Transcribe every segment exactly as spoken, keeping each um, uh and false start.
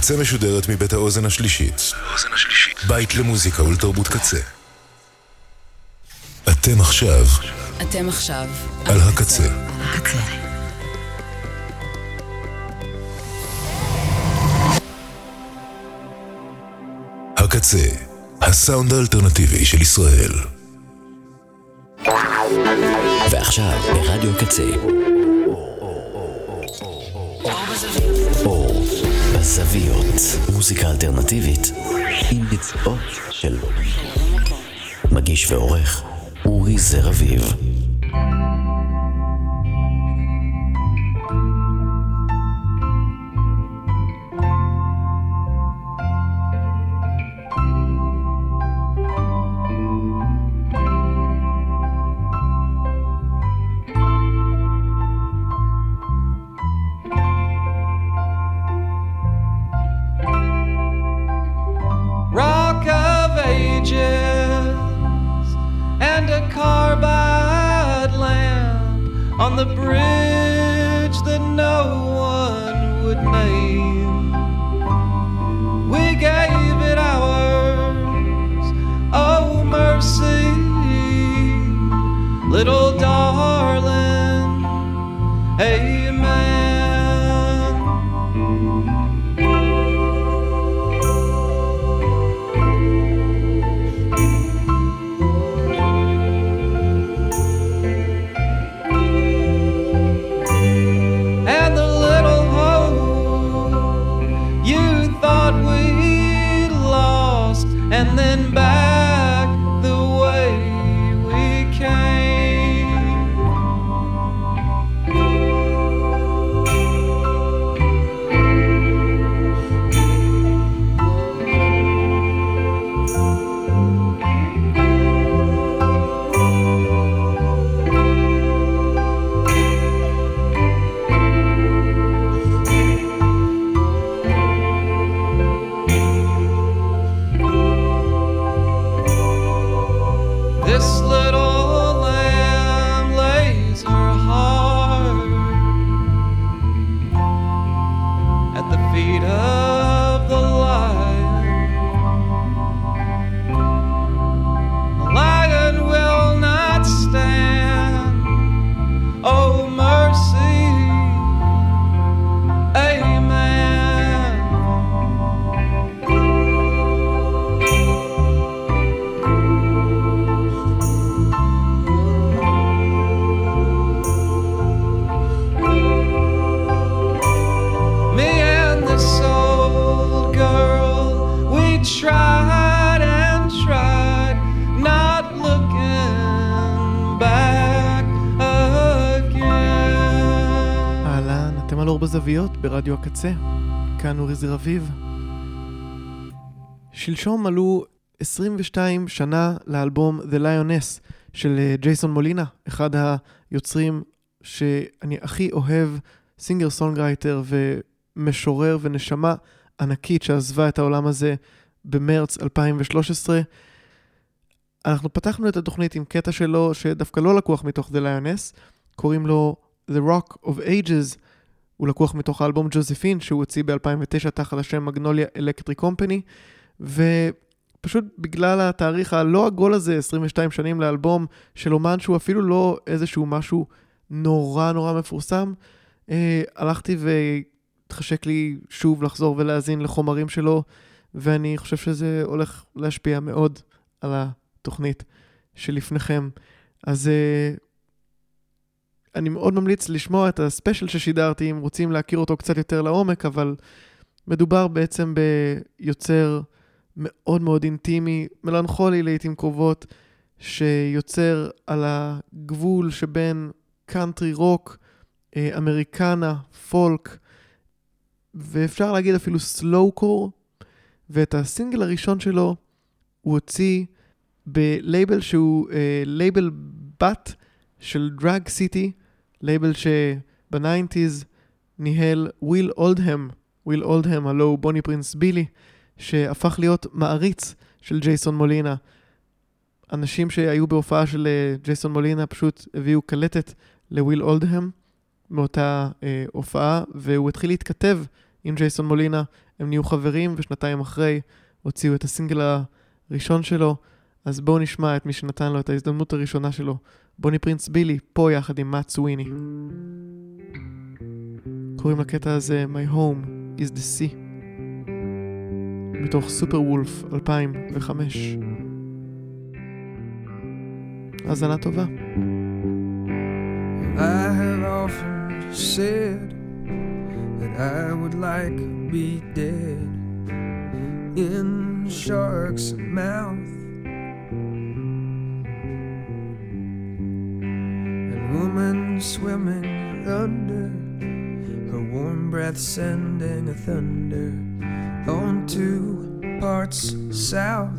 הקצה משודרת מבית האוזן השלישית. בית למוזיקה ולתרבות קצה. אתם עכשיו. אתם עכשיו. על הקצה. הקצה. הקצה. הסאונד האלטרנטיבי של ישראל. ועכשיו ברדיו קצה. אור בזוויות. מוזיקה אלטרנטיבית עם ביצועות של מגיש ועורך אורי זר אביב. On the bridge that no one would name, we gave it ours. Oh mercy, little darling, amen. And then back the way we came. Tried and tried, not looking back again. אהלן, אתם על אור בזוויות ברדיו הקצה. כאן אורי זר אביב. שלשום מלאו עשרים ושתיים שנה לאלבום The Lioness של ג'ייסון מולינה, אחד היוצרים שאני הכי אוהב, סינגר סונגרייטר ומשורר ונשמה ענקית שעזבה את העולם הזה במרץ אלפיים ושלוש עשרה. אנחנו פתחנו את התוכנית עם קטע שלו שדווקא לא לקוח מתוך The Lioness, קוראים לו The Rock of Ages, הוא לקוח מתוך האלבום ג'וזפין שהוא הוציא ב-אלפיים ותשע תחת השם מגנוליה אלקטריק קומפני, ופשוט בגלל התאריך הלא עגול הזה, עשרים ושתיים שנים לאלבום של אומן שהוא אפילו לא איזשהו משהו נורא נורא מפורסם, אה, הלכתי והתחשק לי שוב לחזור ולהזין לחומרים שלו, ואני חושב שזה הולך להשפיע מאוד על התוכנית שלפניכם. אז uh, אני מאוד ממליץ לשמוע את הספיישל ששידרתי, אם רוצים להכיר אותו קצת יותר לעומק, אבל מדובר בעצם ביוצר מאוד מאוד אינטימי, מלנכולי לעתים קרובות, שיוצר על הגבול שבין קאנטרי רוק, אמריקנה, פולק, ואפשר להגיד אפילו סלואו קור, ואת הסינגל הראשון שלו הוא הוציא בלייבל שהוא אה, לייבל בת של דרג סיטי, לייבל שבניינטיז ניהל וויל אולדהם, וויל אולדהם, הלו הוא בוני פרינס בילי, שהפך להיות מעריץ של ג'ייסון מולינה. אנשים שהיו בהופעה של ג'ייסון מולינה פשוט הביאו קלטת לוויל אולדהם מאותה אה, הופעה, והוא התחיל להתכתב עם ג'ייסון מולינה הם נהיו חברים, ושנתיים אחרי הוציאו את הסינגל הראשון שלו. אז בואו נשמע את מי שנתן לו את ההזדמנות הראשונה שלו, בוני פרינס בילי, פה יחד עם מאט סוויני. קוראים לקטע הזה My Home is the Sea, מתוך סופר וולף אלפיים וחמש. האזנה טובה. I have often said that I would like to be dead in shark's mouth, and woman swimming under, her warm breath sending a thunder on two parts south.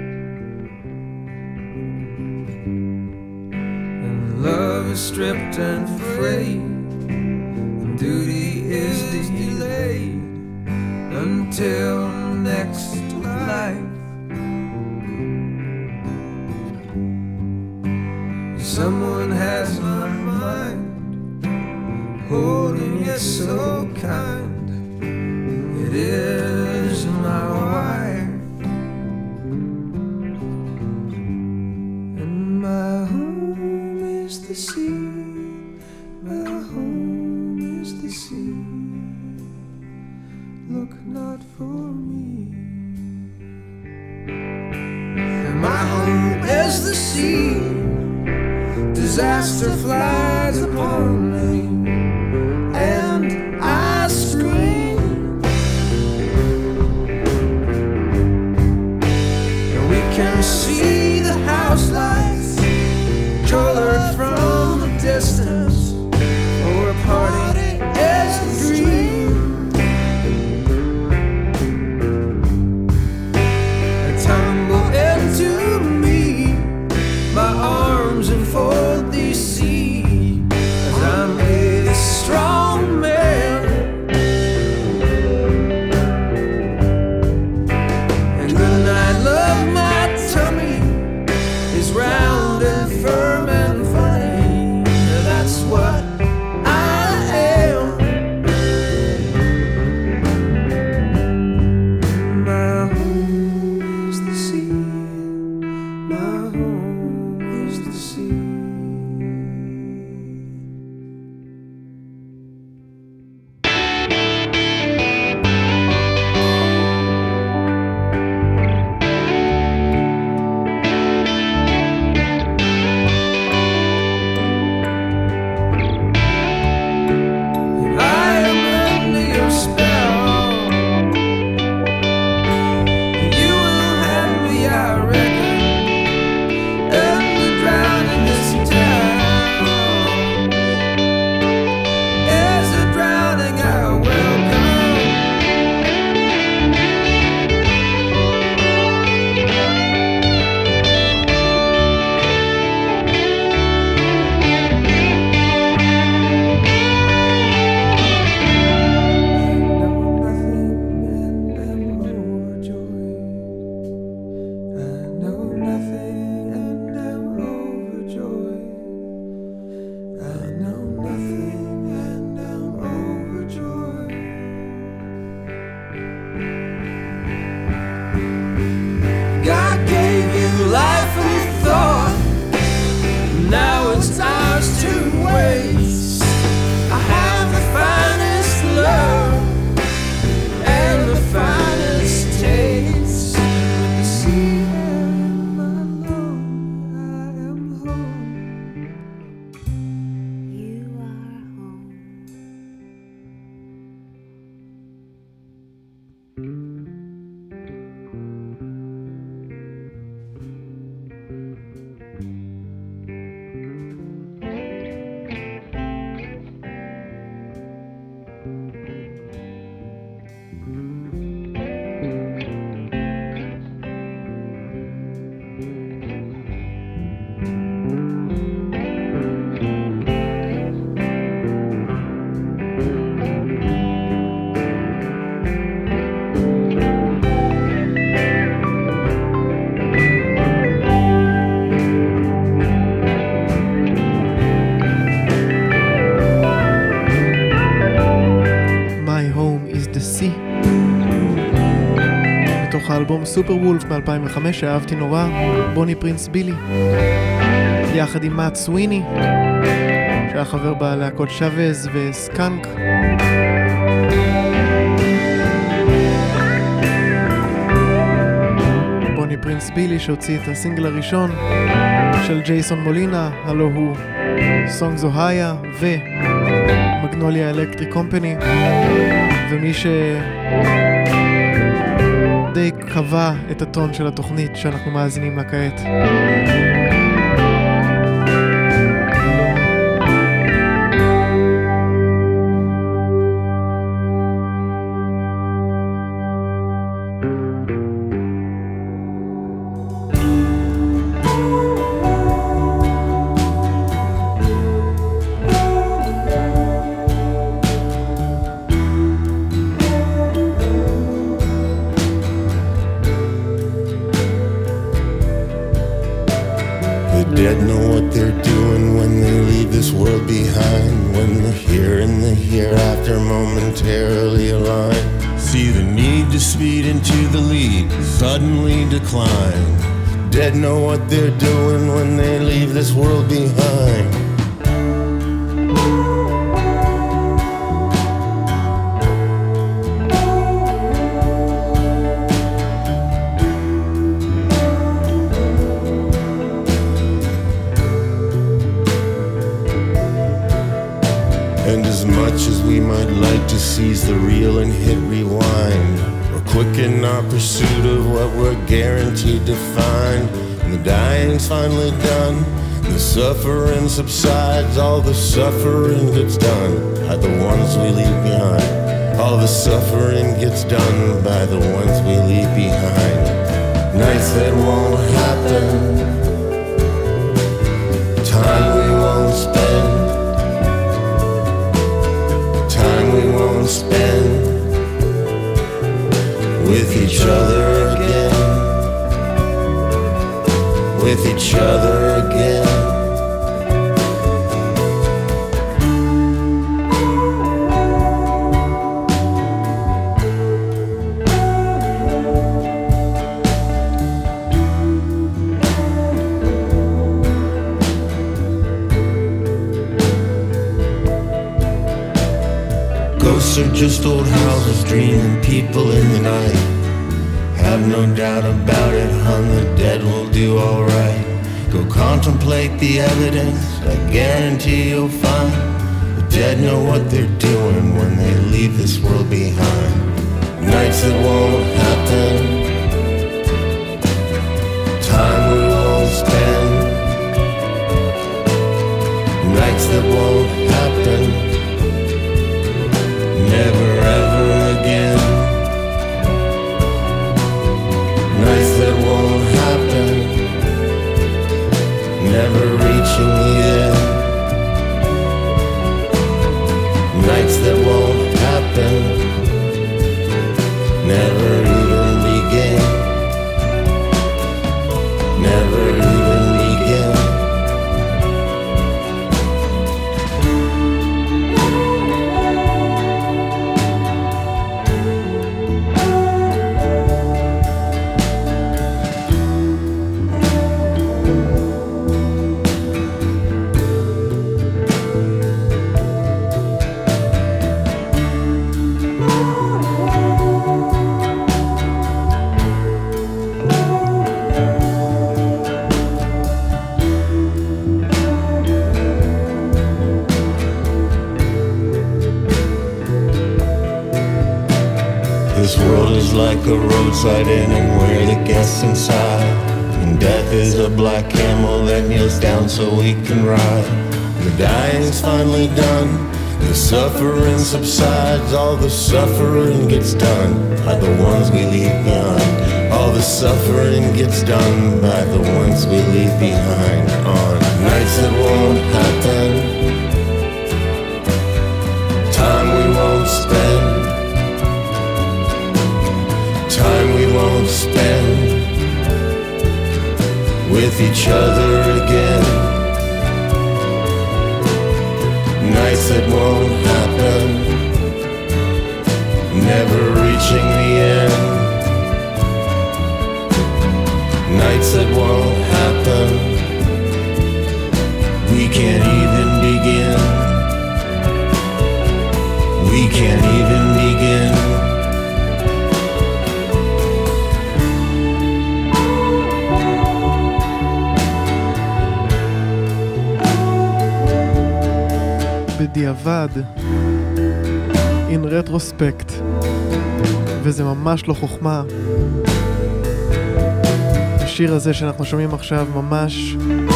Love is stripped and frayed, and duty is delayed until next life. Someone has my mind, holding it so kind. It is my wife, and my home is the sea, my home is the sea. Look not for me. And my home is the sea. Disaster flies upon me, and I scream. And we can see the house lights colored from a distance, or a party as a dream. And tumble into me, my arms enfold the sea, as I'm מתוך האלבום סופר וולף ב-אלפיים וחמש שאהבתי נורא, בוני פרינס בילי, יחד עם מאט סוויני שהיה חבר בלהקות שווז וסקנק. בוני פרינס בילי שהוציא את הסינגל הראשון של ג'ייסון מולינה, הלו הוא Songs Ohio ומגנוליה אלקטריק קומפני, ומי שדי קבע את הטון של התוכנית שאנחנו מאזינים לה כעת. Dead know what they're doing when they leave this world behind, when the here and the hereafter momentarily align. See the need to speed into the lead suddenly decline. Dead know what they're doing when they leave this world behind. And as much as we might like to seize the reel and hit rewind, we're quick in our pursuit of what we're guaranteed to find. And the dying's finally done, the suffering subsides, all the suffering gets done by the ones we leave behind. All the suffering gets done by the ones we leave behind. Nights that won't happen, time we won't spend, we won't spend with each other again, with each other again. Ghosts are just old houses dreaming people in the night. Have no doubt about it, hon, the dead will do alright. Go contemplate the evidence, I guarantee you'll find the dead know what they're doing when they leave this world behind. Nights that won't happen, time we won't spend, nights that won't happen, never ever again. Nights that won't happen, never reaching the end. Nights that won't happen, never even begin. Never even begin. This world is like a roadside inn and we're the guests inside. And death is a black camel that kneels down so we can ride. And the dying's finally done, the suffering subsides, all the suffering gets done by the ones we leave behind. All the suffering gets done by the ones we leave behind. On nights that won't happen, time we won't spend, time we won't spend with each other again. Nights that won't happen, never reaching the end. nights that won't happen. We can't even begin. We can't even begin. בדיעבד, in retrospect, וזה ממש לא חוכמה. השיר הזה שאנחנו שומעים עכשיו ממש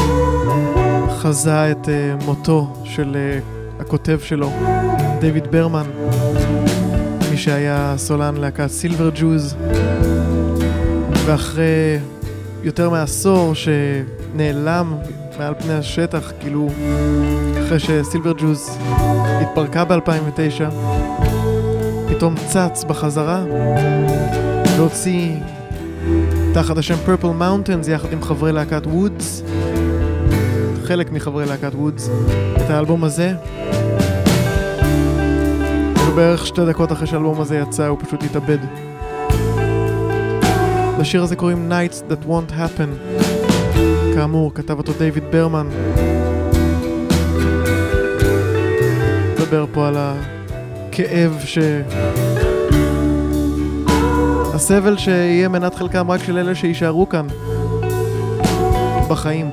חזה את uh, מותו של uh, הכותב שלו, דיוויד ברמן, מי שהיה סולן להקת סילבר ג'וז, ואחרי יותר מעשור שנעלם מעל פני השטח, כאילו אחרי שסילבר ג'וז התפרקה ב-אלפיים ותשע, פתאום צץ בחזרה והוציא תחת השם Purple Mountains יחד עם חברי להקת וודס, חלק מחברי להקת וודס, את האלבום הזה. ובערך שתי דקות אחרי שהאלבום הזה יצא הוא פשוט התאבד. לשיר הזה קוראים Nights That Won't Happen, כאמור כתב אותו דיוויד ברמן. מדבר פה על הכאב ש... הסבל שיהיה מנת חלקם רק של אלה שישארו כאן בחיים.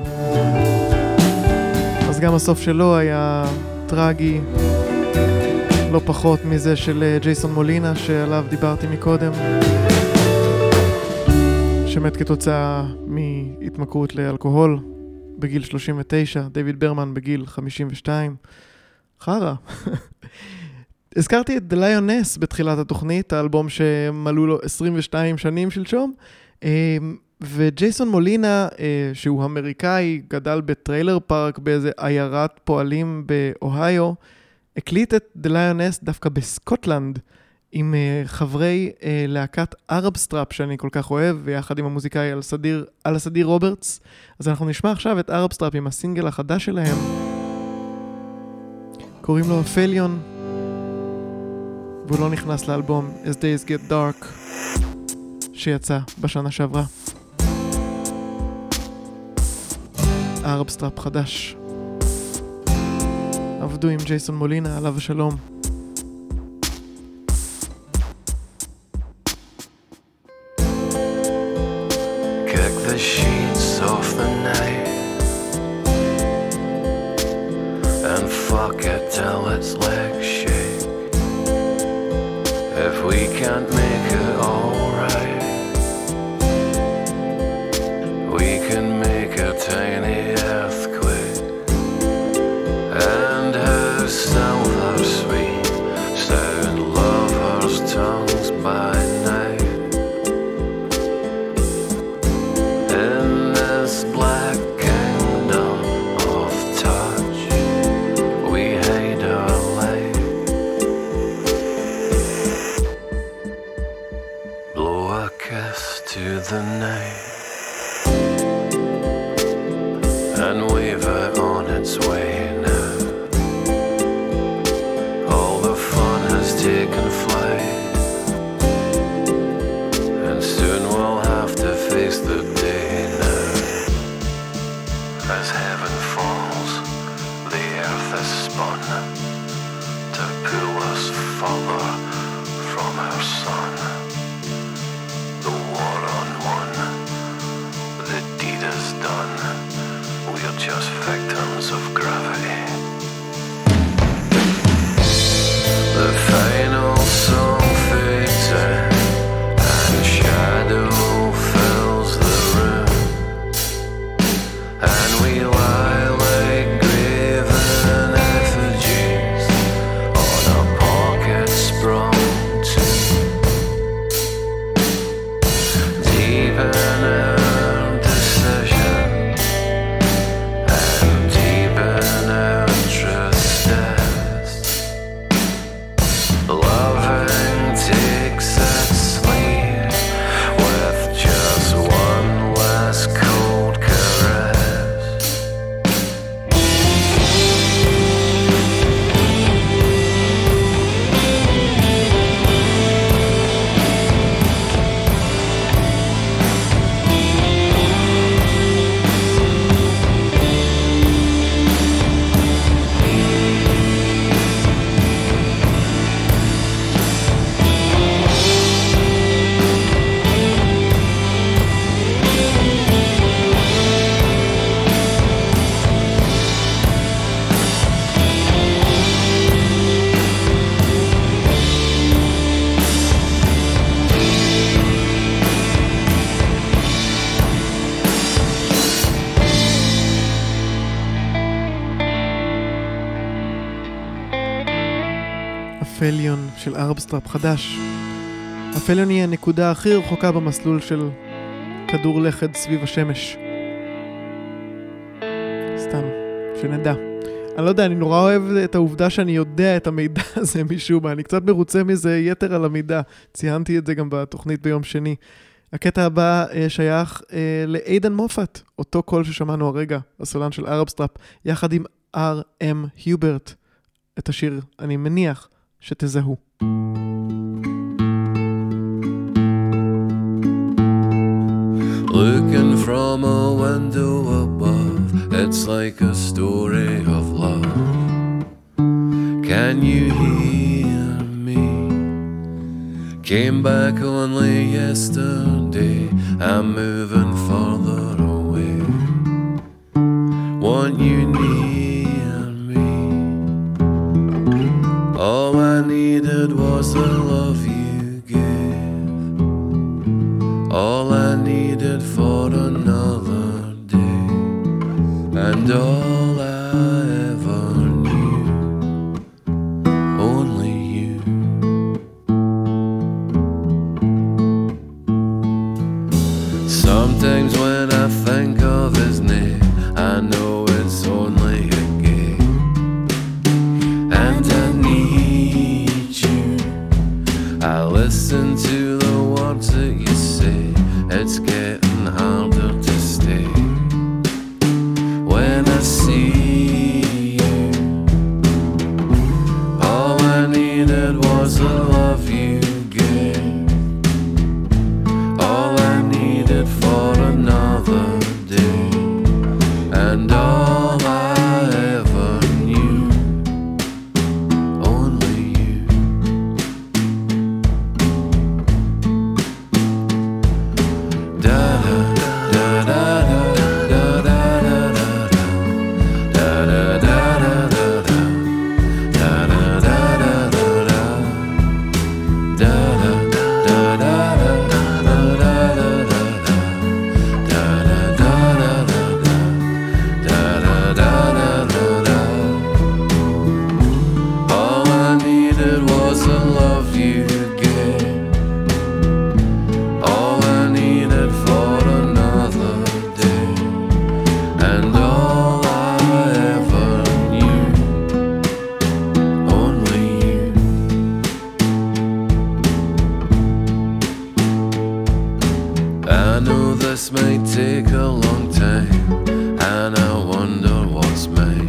אז גם הסוף שלו היה טרגי, לא פחות מזה של ג'ייסון מולינה שעליו דיברתי מקודם, שמת כתוצאה מהתמכרות לאלכוהול בגיל שלושים ותשע, דיוויד ברמן בגיל חמישים ושתיים. חרה. הזכרתי את The Lioness בתחילת התוכנית, האלבום שמלאו לו עשרים ושתיים שנים שלשום, וג'ייסון מולינה, שהוא אמריקאי, גדל בטריילר פארק באיזה עיירת פועלים באוהיו, הקליט את The Lioness דווקא בסקוטלנד, עם חברי להקת ערב סטראפ שאני כל כך אוהב, ויחד עם המוזיקאי על סדיר, על הסדיר רוברטס. אז אנחנו נשמע עכשיו את ערב סטראפ עם הסינגל החדש שלהם. קוראים לו הפליון, והוא לא נכנס לאלבום As Days Get Dark, שיצא בשנה שעברה. ערב סטראפ חדש. עבדו עם ג'ייסון מולינה, עליו השלום. The sheets of the night and fuck it till its legs shake. If we can't make it alright, we can make a tiny earthquake. And how south are sweet sound lovers' tongues by night. In this black kingdom of touch, we hide our light. Blow a kiss to the night and wave it on its way now. All the fun has taken flight, and soon we'll have to face the day now. As heaven falls, the earth is spun to pull us further from our sun. The war on one, the deed is done. We're just victims of gravity. The final song fades in and shadow fills the room. הפליון של ארבסטראפ חדש. הפליון היא הנקודה הכי רחוקה במסלול של כדור לכד סביב השמש. סתם, שנדע. אני לא יודע, אני נורא אוהב את העובדה שאני יודע את המידע הזה משום מה. אני קצת מרוצה מזה יתר על המידע. ציינתי את זה גם בתוכנית ביום שני. הקטע הבא שייך לאיידן מופת, אותו קול ששמענו הרגע, הסולן של ארבסטראפ, יחד עם אר אם היוברט. את השיר אני מניח שתזהו. Looking from a window above, it's like a story of love. Can you hear me? Came back only yesterday, I'm moving farther away. Want you near me. All I needed was the love you gave. All I needed for another day. And all I ever knew, only you. Sometimes when I think of his name, I know it's only a game. And I need you. I listen to the words that you say. It's getting harder to stay. When I see you, all I needed was the love you gave. All I needed for another day. And all I ever knew, only you. Da da da da da da da da da da da da da da All I needed was the love you gave. All I needed for another day. And all I ever knew, only you. I know this may take a long time, and I wonder what's mine.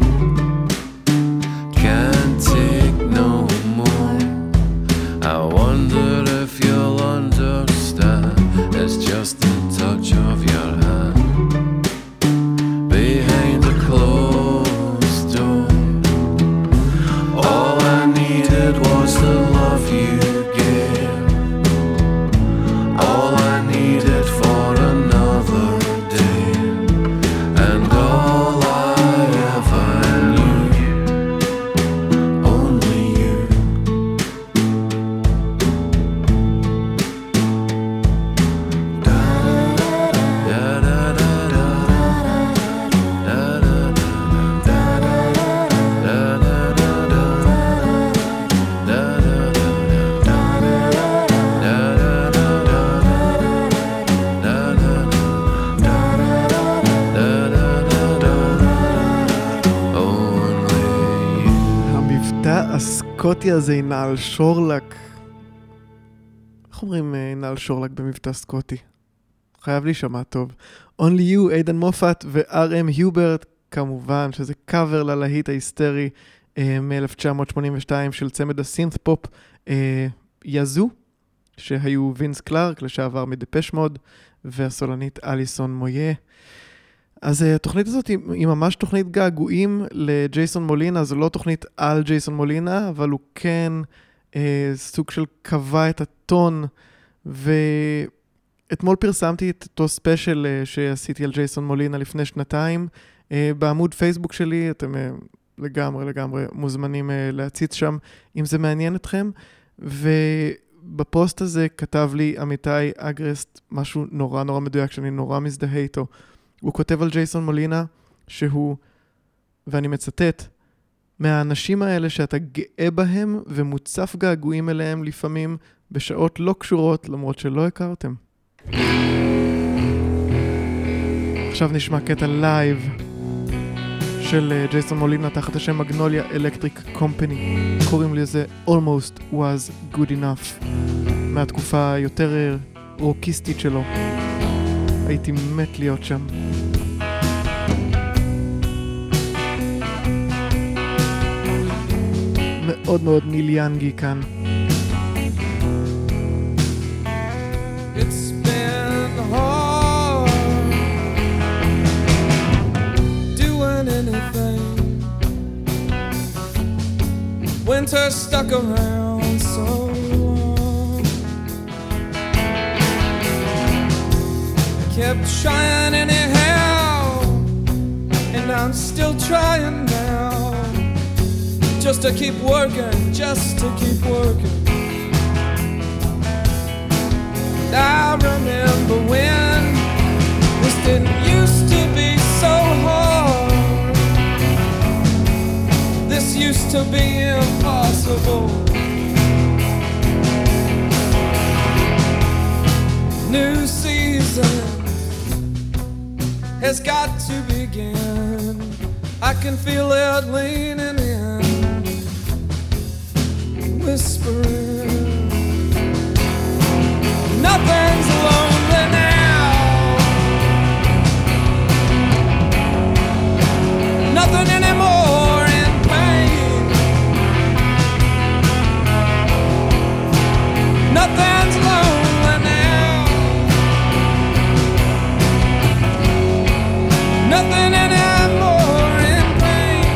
Can't take no more. I wonder if you'll understand. It's just the touch of your hand behind a closed door. All I needed was the love you gave. All I needed for another day. And all I ever knew, only you. Da da da da da da da da המבטא הסקוטי הזה עם נעל שורלק. איך אומרים נעל שורלק במבטא סקוטי? חייב להישמע טוב. Only You, איידן מופת ו-אר אם היוברט, כמובן שזה קאבר ללהיט ההיסטרי אה, מ-אלף תשע מאות שמונים ושתיים של צמד הסינת' פופ אה, יזו, שהיו וינס קלארק, לשעבר מדפש מוד, והסולנית אליסון מויה. אז uh, התוכנית הזאת היא, היא ממש תוכנית געגועים לג'ייסון מולינה. זו לא תוכנית על ג'ייסון מולינה, אבל הוא כן uh, סוג של קבע את הטון. ואתמול פרסמתי את אותו ספיישל uh, שעשיתי על ג'ייסון מולינה לפני שנתיים. Uh, בעמוד פייסבוק שלי, אתם uh, לגמרי לגמרי מוזמנים uh, להציץ שם, אם זה מעניין אתכם. ובפוסט הזה כתב לי אמיתי אגרסט משהו נורא נורא מדויק, שאני נורא מזדהה איתו. הוא כותב על ג'ייסון מולינה שהוא, ואני מצטט, מהאנשים האלה שאתה גאה בהם ומוצף געגועים אליהם לפעמים בשעות לא קשורות למרות שלא הכרתם. עכשיו נשמע קטע לייב של ג'ייסון מולינה תחת השם מגנוליה אלקטריק קומפני. קוראים לזה Almost Was Good Enough, מהתקופה היותר רוקיסטית שלו. הייתי מת להיות שם. מאוד מאוד ניל יאנגי כאן. It's been hard doing anything. Winter stuck around so long. Kept trying anyhow, and I'm still trying now. Just to keep working, just to keep working. And I remember when this didn't used to be so hard. This used to be impossible. New season has got to begin. I can feel it leaning in, whispering, nothing's lonely now. Nothing anymore in pain. Nothing's lonely now. Nothing anymore in pain.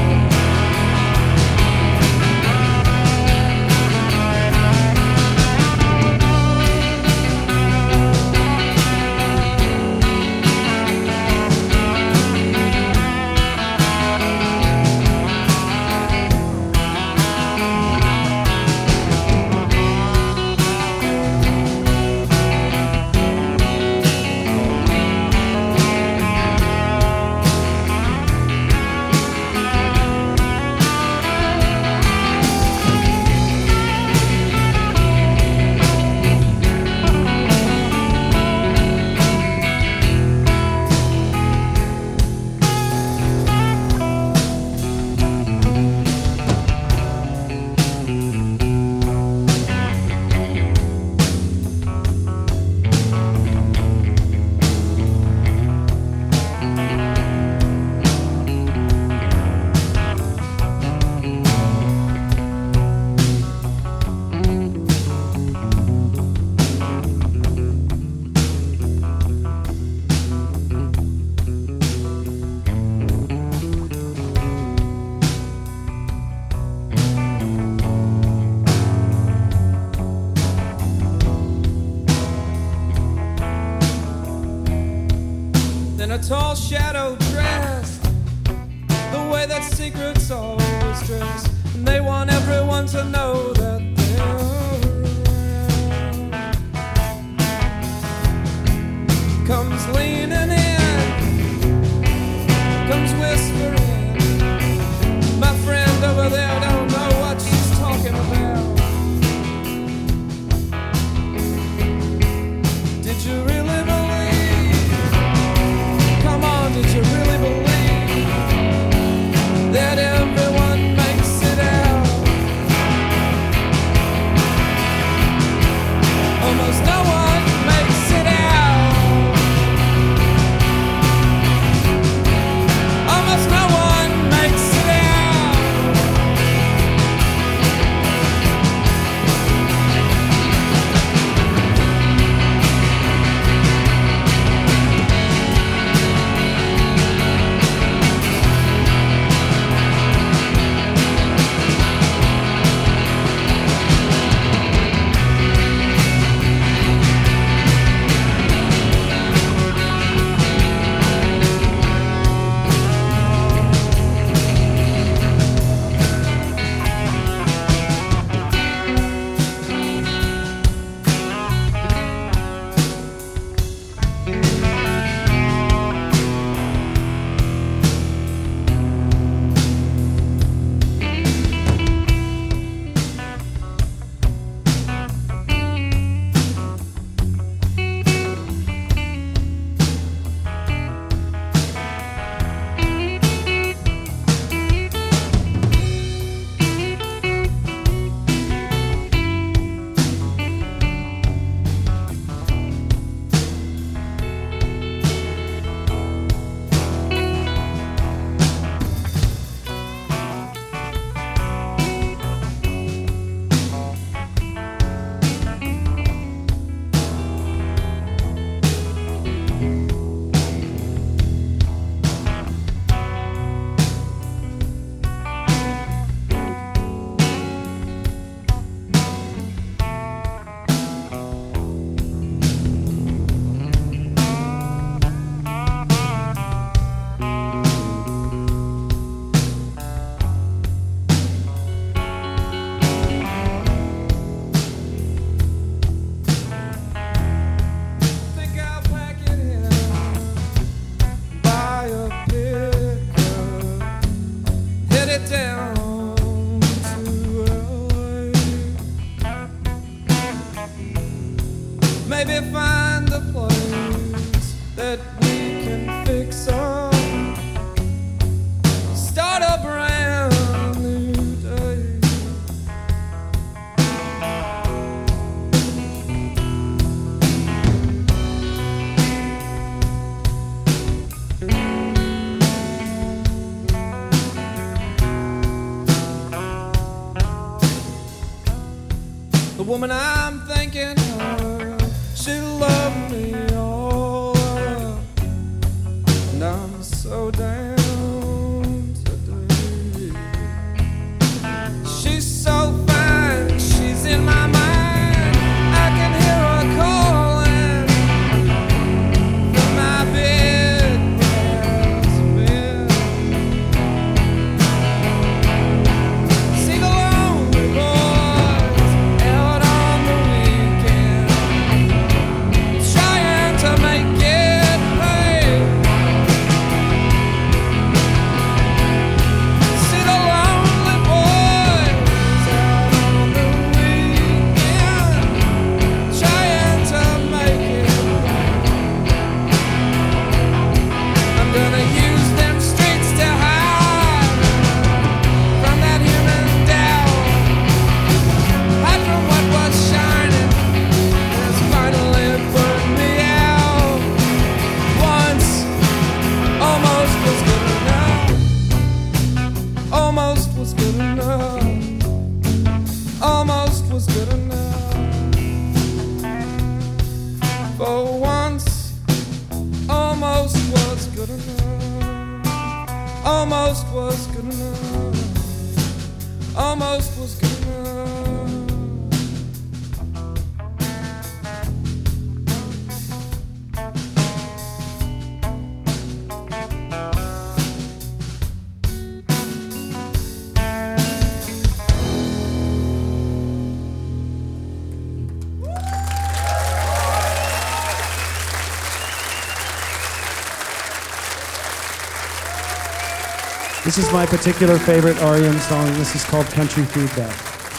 In a tall shadow dressed the way that secrets always dress, and they want everyone to know that they're around. Comes leaning in, comes whispering, my friend over there don't know what she's talking about. Did you really believe? Come on, did you really believe that everyone makes it out? Almost no one makes it out. Almost no one makes it out. maybe find a place that we can fix up, start a brand new day. The woman I'm thinking of, she loved me all up, and I'm so down today. She's so fine, she's in my mind, I can hear her calling from my bed where I've been. See the lonely boys out on the weekend, trying to make it pay. See the lonely boys out on the weekend, trying to make it pay. I'm gonna use them streets to hide from that human doubt, hide from what was shining has finally burned me out. Once, almost was good enough. Almost was good enough. Almost was good enough. For once, almost was good enough. Almost was good enough. Almost was good enough. This is my particular favorite R E M song. This is called Country Feedback.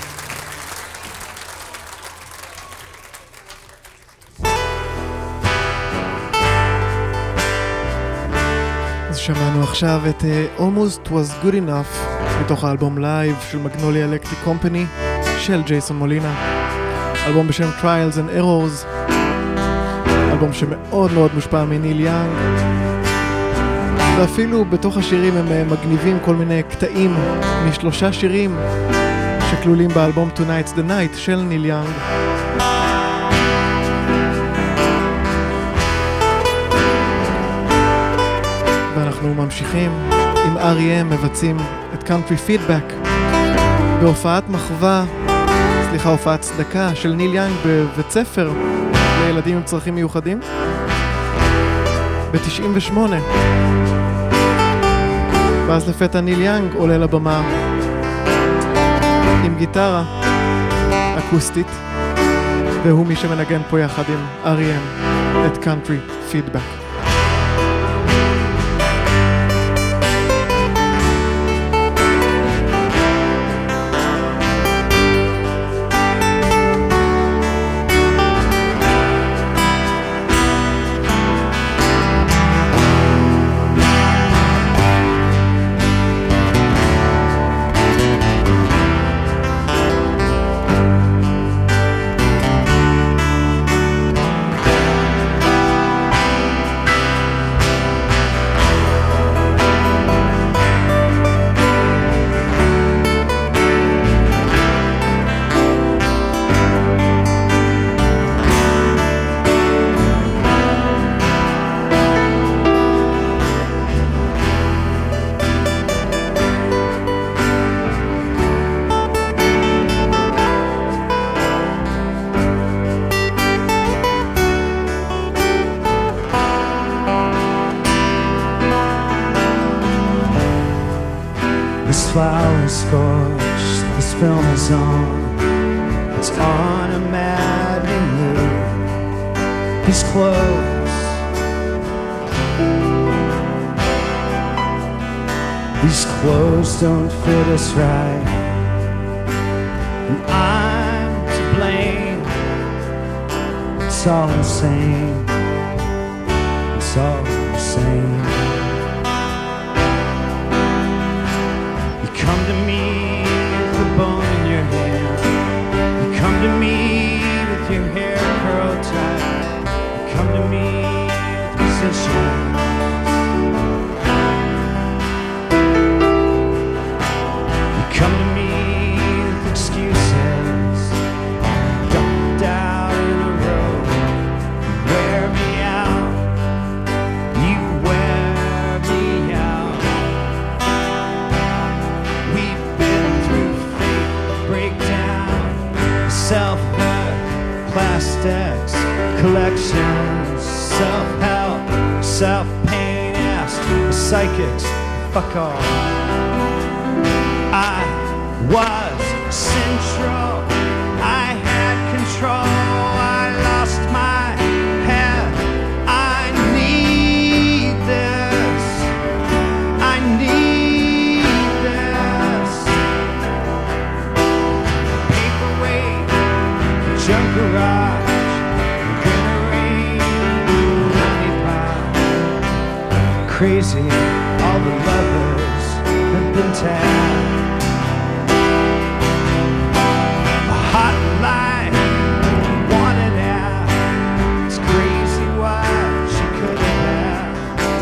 אז שמענו עכשיו את uh, Almost Was Good Enough מתוך האלבום לייב של מגנוליה אלקטריק קומפני של ג'ייסון מולינה, אלבום בשם Trials and Errors, אלבום שמאוד מאוד מושפע מניל יאנג, ואפילו בתוך השירים הם uh, מגניבים כל מיני קטעים משלושה שירים שכלולים באלבום Tonight's the Night של ניל יאנג. ואנחנו ממשיכים עם אר אי אם, מבצעים את Country Feedback בהופעת מחווה, סליחה, הופעת צדקה של ניל יאנג בבית ספר לילדים עם צרכים מיוחדים ב-תשעים ושמונה. ואז לפתע ניל יאנג עולה לבמה עם גיטרה אקוסטית, והוא מי שמנגן פה יחד עם אר אי אם את Country Feedback. Flowers scorched, this film is on. It's on a maddening mood. These clothes, these clothes don't fit us right, and I'm to blame. It's all insane. It's all insane. You come to me with a bone in your hand. You come to me with your hair curled tight. You come to me with positions. You come to me with excuses. Dumped out in a row. You wear me out. You wear me out. We've been through fate, breakdown, self-hurt, plastics, collections, self-help, self-pain, ass, psychics, fuck all. I was central, I had control, I lost my head. I need this, I need this. Paperweight, junk garage, gonna rain, honey pie. Crazy, all the lovers have been tagged. A hotline, wanted out. It's crazy what she could have had.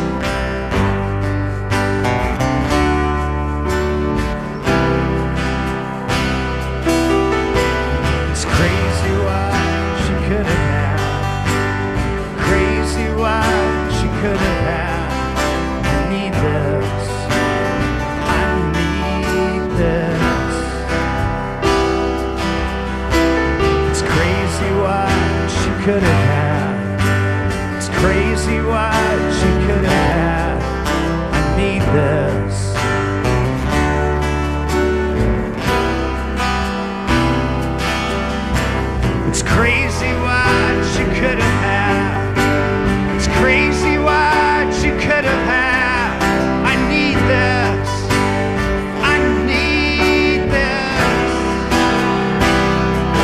It's crazy what she could have had. Crazy what she could have had. I need this. I need this. It's crazy what she could have had. It's crazy what she could have had. I need this. It's crazy what she could have had. It's crazy what she could have had. I need this. I need this.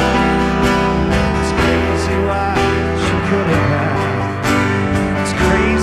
It's crazy what she could have had. It's crazy.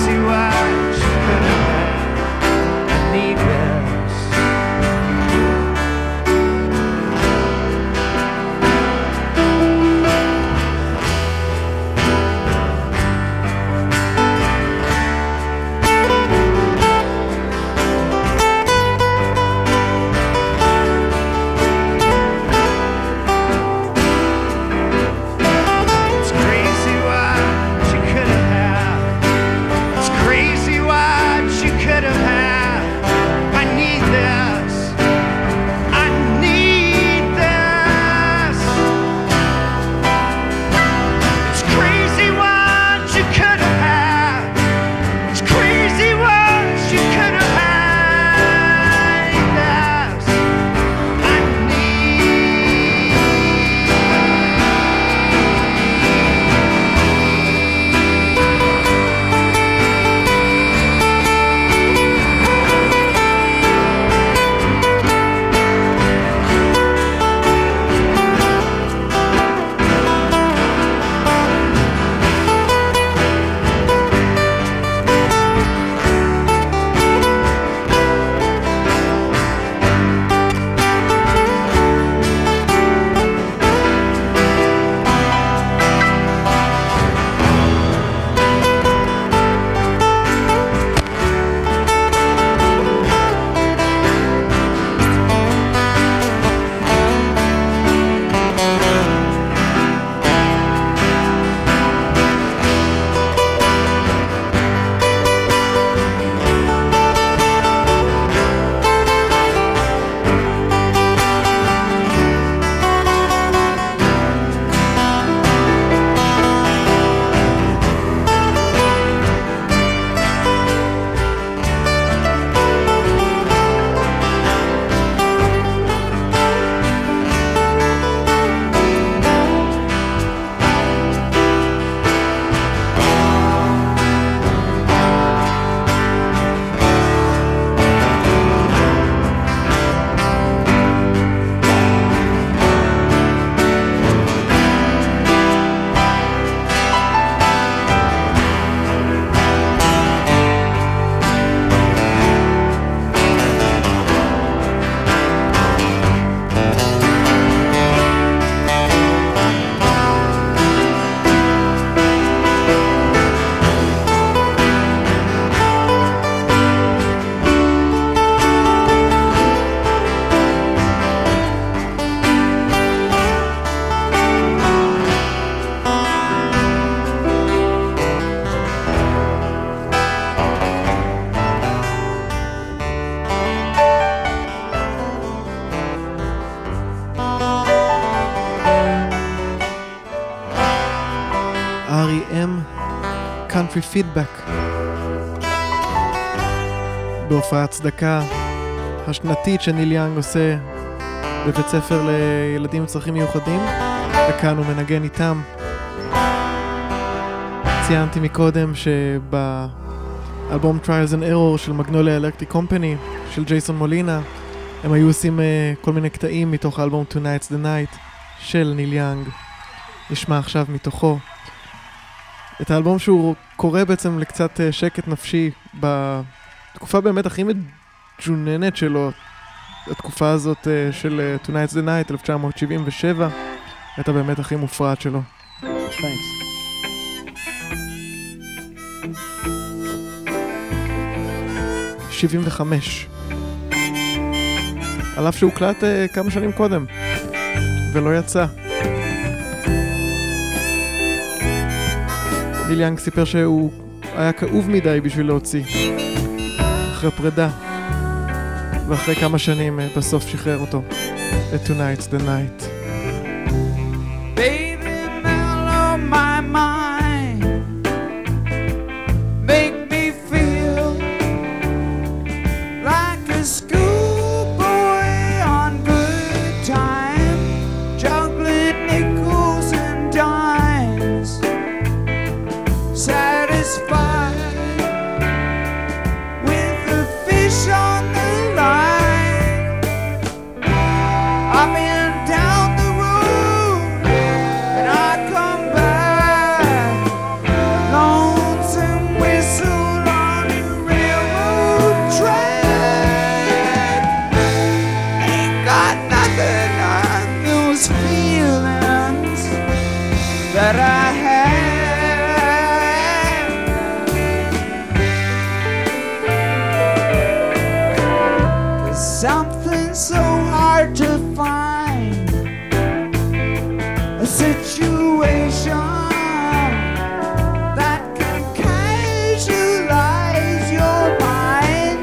אר אי אם, Country Feedback, בהופעת צדקה השנתית שניל יאנג עושה בבית ספר לילדים עם צרכים מיוחדים, וכאן הוא מנגן איתם. ציינתי מקודם שבאלבום Trials and Error של מגנוליה אלקטריק קומפני של ג'ייסון מולינה הם היו עושים uh, כל מיני קטעים מתוך האלבום Tonight's the Night של ניל יאנג. נשמע עכשיו מתוכו את האלבום שהוא קורא בעצם לקצת uh, שקט נפשי בתקופה באמת הכי מג'וננת שלו, התקופה הזאת uh, של uh, Tonight's the Night אלף תשע מאות שבעים ושבע הייתה באמת הכי מופרעת שלו. Thanks. שבעים וחמש, על אף שהוקלט uh, כמה שנים קודם ולא יצא. ניל יאנג סיפר שהוא היה כאוב מדי בשביל להוציא אחרי פרידה, ואחרי כמה שנים uh, בסוף שחרר אותו את Tonight's the Night. Baby, mellow my mind, make me feel like a schoolboy on good time, juggling nickels and dimes, satisfied with the fish on the line. I've been down the road and I come back, lonesome whistle on the railroad track. Ain't got nothing on those feelings that I had. There's something so hard to find, a situation that can casualize your mind.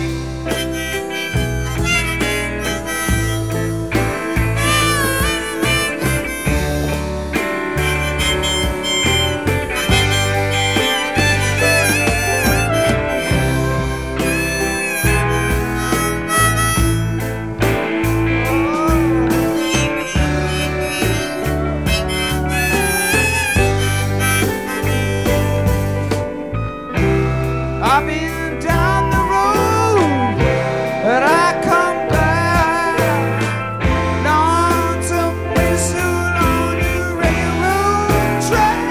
I've been down the road, but I come back, lonesome whistle on the railroad track.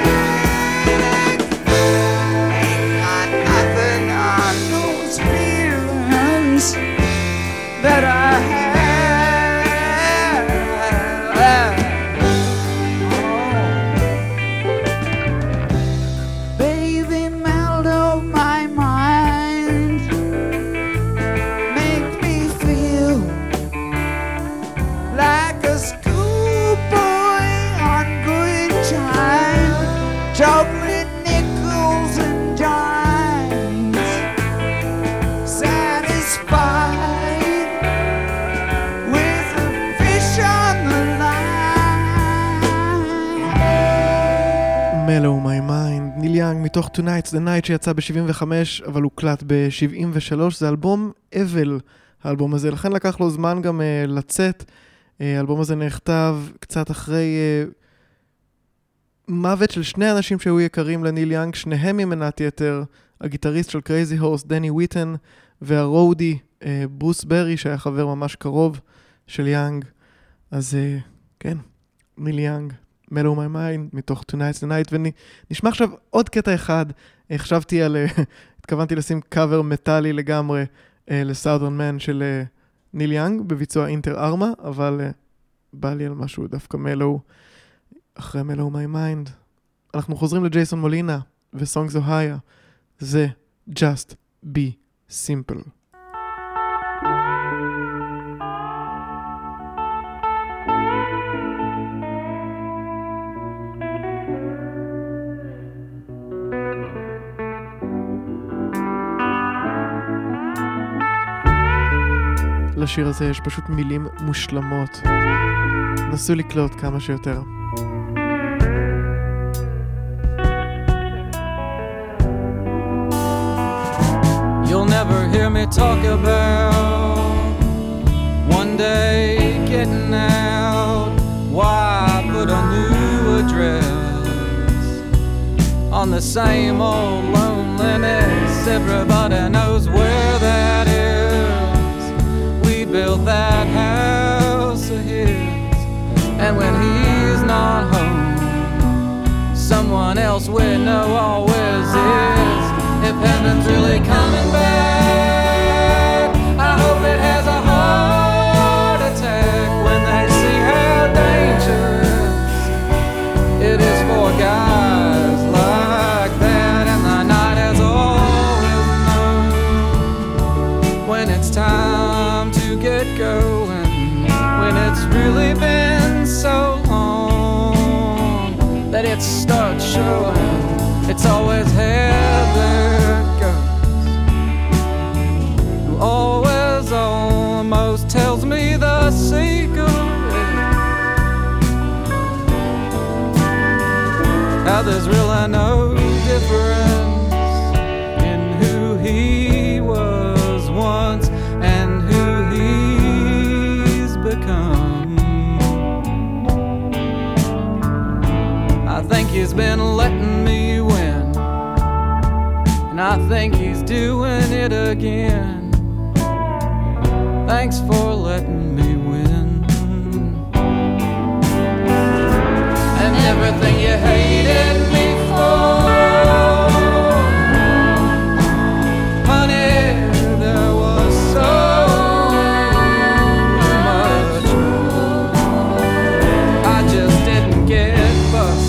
Ain't got nothing on those feelings that I had. Baby, melt of my mind, make me feel like a schoolboy on good time, juggling nickels and dimes, satisfied with a fish on the line. Mellow My Mind, ניל יאנג מתוך Tonight's the Night שיצא ב-שבעים וחמש אבל הוקלט ב-שבעים ושלוש. זה אלבום אבל, האלבום הזה, לכן לקח לו זמן גם uh, לצאת. uh, האלבום הזה נכתב קצת אחרי uh, מוות של שני אנשים שהיו יקרים לניל יאנג, שניהם ממנת יתר, הגיטריסט של קרייזי הורס דני וויטן והרודי uh, ברוס ברי שהיה חבר ממש קרוב של יאנג. אז uh, כן, ניל יאנג, Mellow My Mind מתוך Tonight's the Night. ונשמע עכשיו עוד קטע אחד. חשבתי על, התכוונתי לשים קאבר מטלי לגמרי לסאודרן מן של ניל יאנג בביצוע אינטר ארמה, אבל בא לי על משהו דווקא מלו אחרי Mellow My Mind. אנחנו חוזרים לג'ייסון מולינה וסונגס אוהיה. זה Just Be Simple. לשיר הזה יש פשוט מילים מושלמות. נסו לקלוט כמה שיותר. talk about one day getting out. Why put a new address on the same old loneliness? Everybody knows where that is. We built that house of his, and when he's not home, someone else we know always is. If heaven's really coming back, I hope it has a heart attack when they see how dangerous it is for guys like that. And the night has always known when it's time to get going, when it's really been so long that it starts showing. It's always Heather Ghost, who always almost tells me the secret, how there's really no difference in who he was once and who he's become. I think he's been letting me win, and I think he's doing it again. Thanks for letting me win. And everything you hated me for, honey, there was so much more. I just didn't get busted.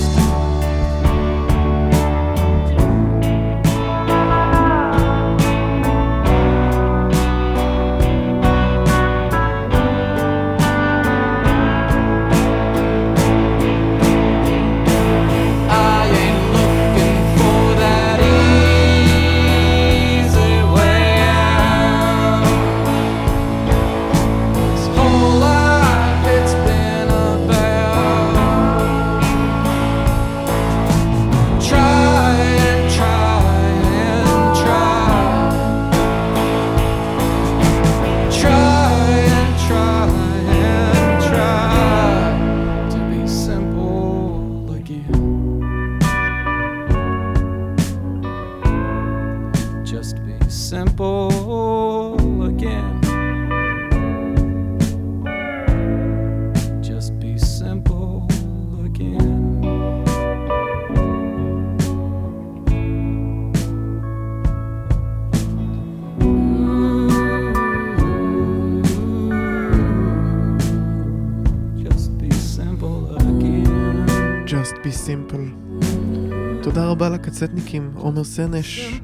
תודה רבה לקצטניקים, עומר סנש,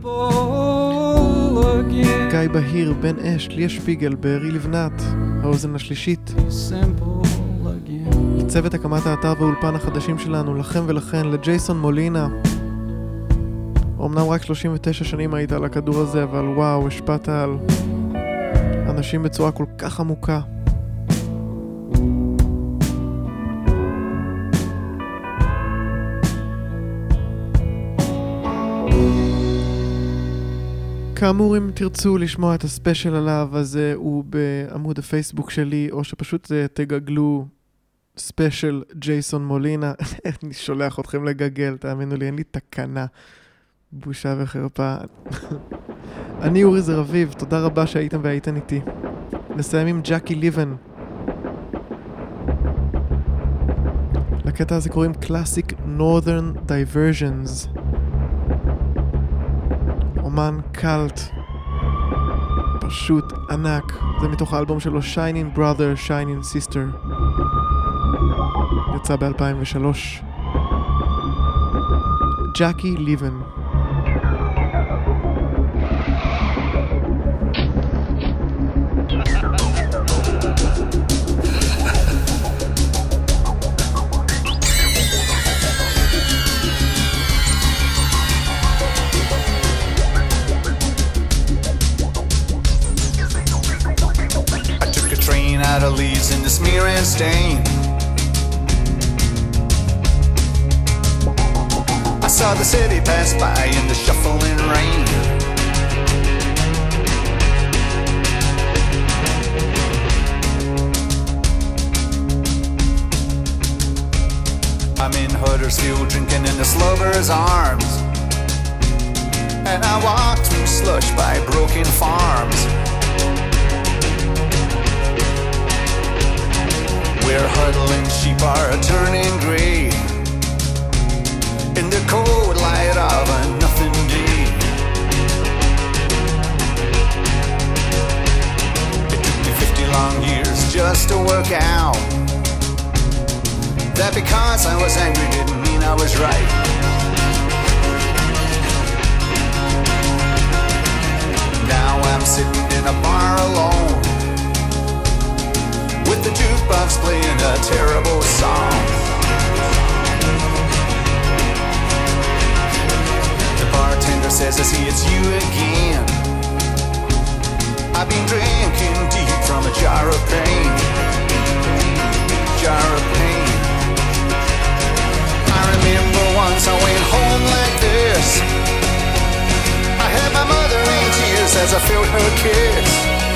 גיא בהיר, בן אש, ליה שפיגל, בארי לבנת, האוזן השלישית, לצוות הקמת האתר והאולפן החדשים שלנו, לכם ולכן, לג'ייסון מולינה. אמנם רק שלושים ותשע שנים היית על הכדור הזה, אבל וואו, השפעת על אנשים בצורה כל כך עמוקה. כאמור, אם תרצו לשמוע את הספיישל עליו, אז הוא בעמוד הפייסבוק שלי, או שפשוט תגגלו ספיישל ג'ייסון מולינה. אני שולח אתכם לגגל, תאמינו לי, אין לי תקנה. בושה וחרפה. אני אורי זר אביב, תודה רבה שהייתם והייתן איתי. נסיים עם ג'קי ליבן. לקטע הזה קוראים Classic Northern Diversions. אומן קלט פשוט ענק. זה מתוך האלבום שלו Shining Brother, Shining Sister, יצא ב-אלפיים ושלוש. ג'קי ליבן. Out of leaves in the smear and stain. I saw the city pass by in the shuffling rain. Huddersfield drinking in the slugger's arms. And I walked through slush by broken farms, where huddling sheep are turning grey in the cold light of a nothing day. It took me fifty long years just to work out that because I was angry didn't mean I was right. Now I'm sitting in a bar alone, with the jukebox playing a terrible song. The bartender says, I see it's you again. I've been drinking deep from a jar of pain, jar of pain. I remember once I went home like this. I had my mother in tears as I felt her kiss.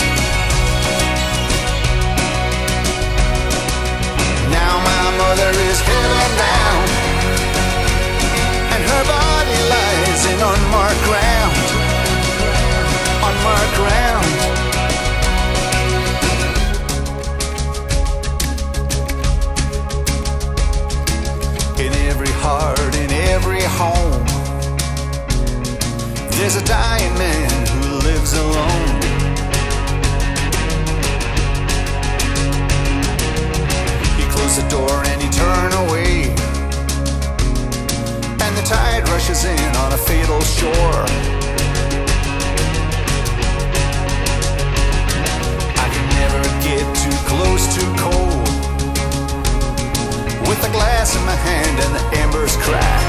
Now my mother is heaven bound, and her body lies in unmarked ground, unmarked ground. In every heart, in every home, there's a dying man who lives alone. He closed the door and he turned away, and the tide rushes in on a fatal shore. I can never get too close, too cold, with a glass in my hand and the embers crack.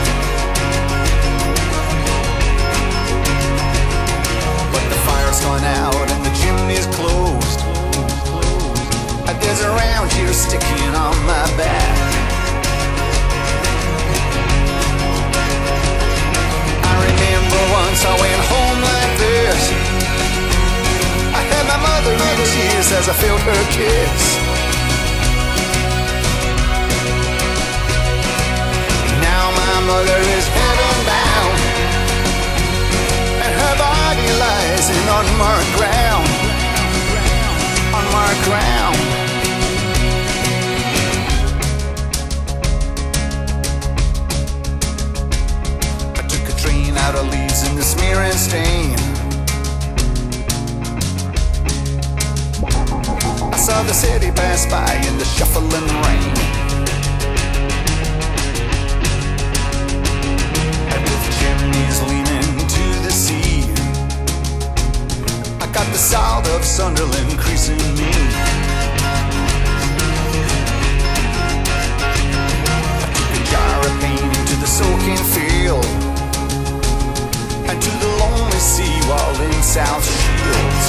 But the fire's gone out and the chimney's closed. There's a round here sticking on my back. I remember once I went home like this. I had my mother in tears as I felt her kiss. Now my mother is heaven bound, and her body lies in unmarked ground, unmarked ground. I took a train out of Leeds in the smear and stain. I saw the city pass by in the shuffling rain. Chimneys leaning to the sea, I got the salt of Sunderland creasing me. I took a jar of pain into the soaking field, and to the lonely sea wall in South Shields.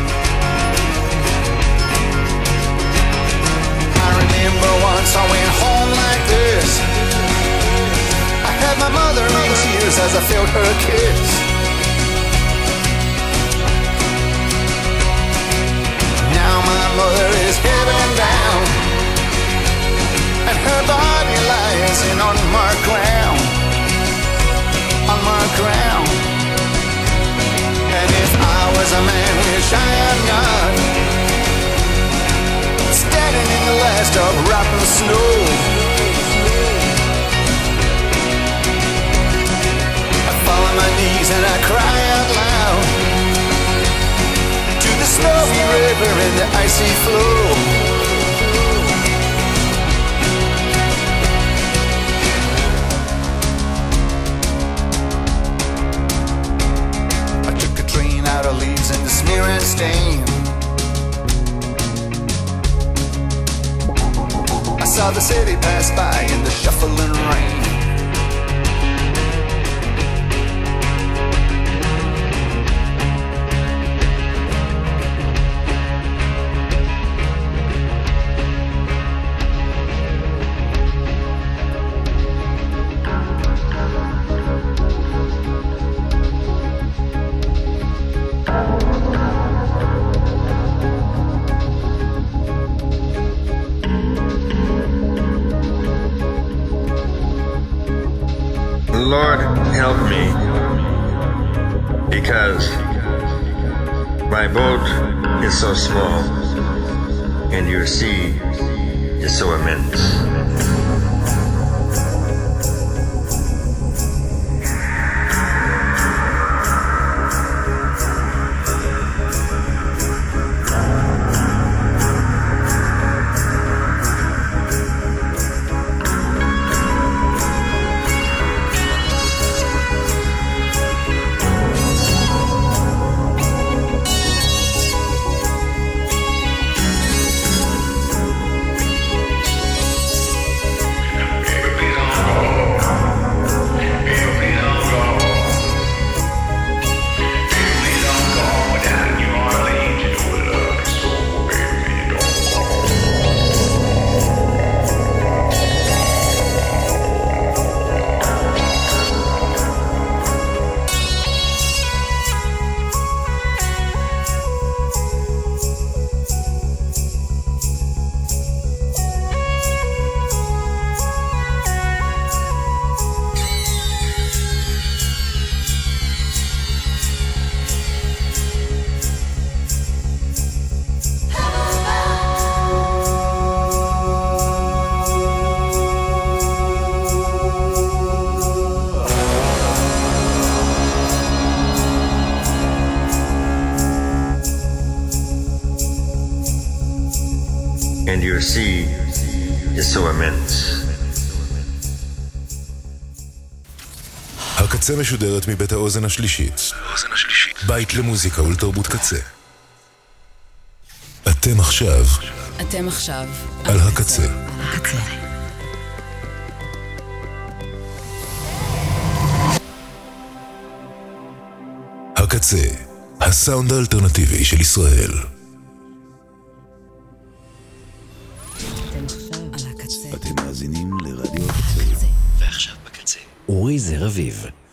I remember once I went home like this. I had my mother in tears as I felt her kiss. Now my mother is heaven bound, and her body lies in unmarked ground, unmarked ground. And if I was a man, which I am not, standing in the last of rotten snow, fall on my knees and I cry out loud to the snowy river and the icy flow. I took a train out of Leeds in the smear and stain. I saw the city pass by in the shuffling rain. help me, because my boat is so small and your sea is so immense. And your sea is so immense. הקצה משודרת מבית האוזן השלישית. בית למוזיקה ולתרבות קצה. אתם עכשיו. אתם עכשיו. על הקצה. הקצה. הקצה, הסאונד האלטרנטיבי של ישראל. אתם מאזינים לרדיו הקצה. ועכשיו בקצה. אורי זר אביב.